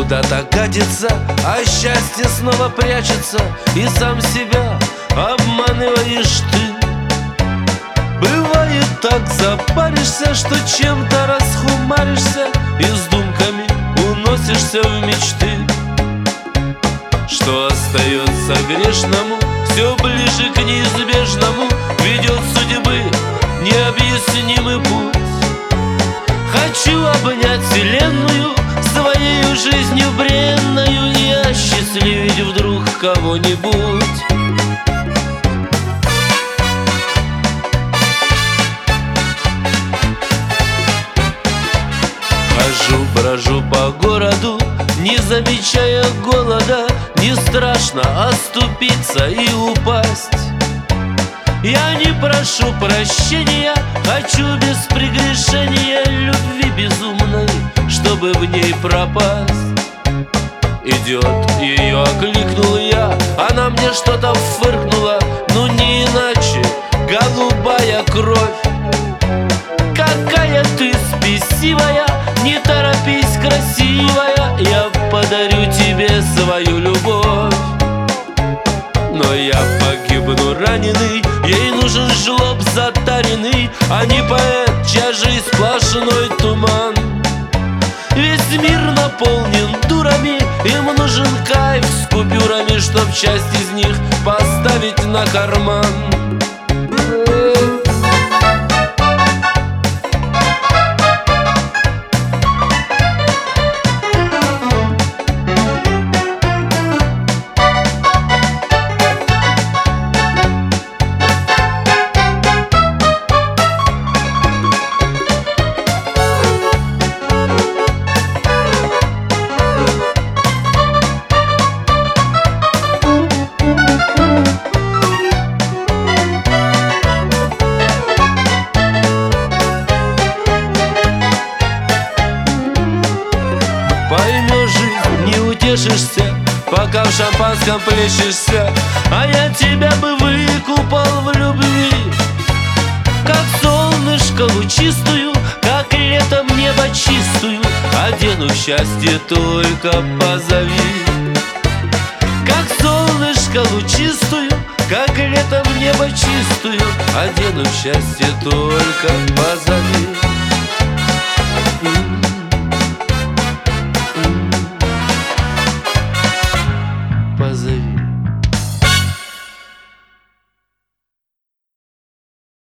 куда-то катится, а счастье снова прячется, и сам себя обманываешь ты. Бывает так, запаришься, что чем-то расхумаришься, и с думками уносишься в мечты. Что остается грешному, все ближе к неизбежному, ведет судьбы необъяснимый путь. Хочу обнять вселенную своею жизнью бренною и осчастливить вдруг кого-нибудь. Хожу, брожу по городу, не замечая голода. Не страшно оступиться и упасть. Я не прошу прощения, хочу без прегрешения любви безумной, чтобы в ней пропасть. Идет, ее окликнул я, она мне что-то фыркнула, ну не иначе, голубая кровь. Какая ты спесивая, не торопись, красивая, я подарю тебе свою любовь. Но я погибну раненый, ей нужен жлоб затаренный, а не поэт, чья жизнь сплошной туман. Весь мир наполнен дурами, им нужен кайф с купюрами, чтоб часть из них поставить на карман. Поймешь жизнь, не утешишься, пока в шампанском плещешься, а я тебя бы выкупал в любви. Как солнышко лучистую, как летом небо чистую, одену в счастье, только позови. Как солнышко лучистую, как летом небо чистую, одену в счастье, только позови.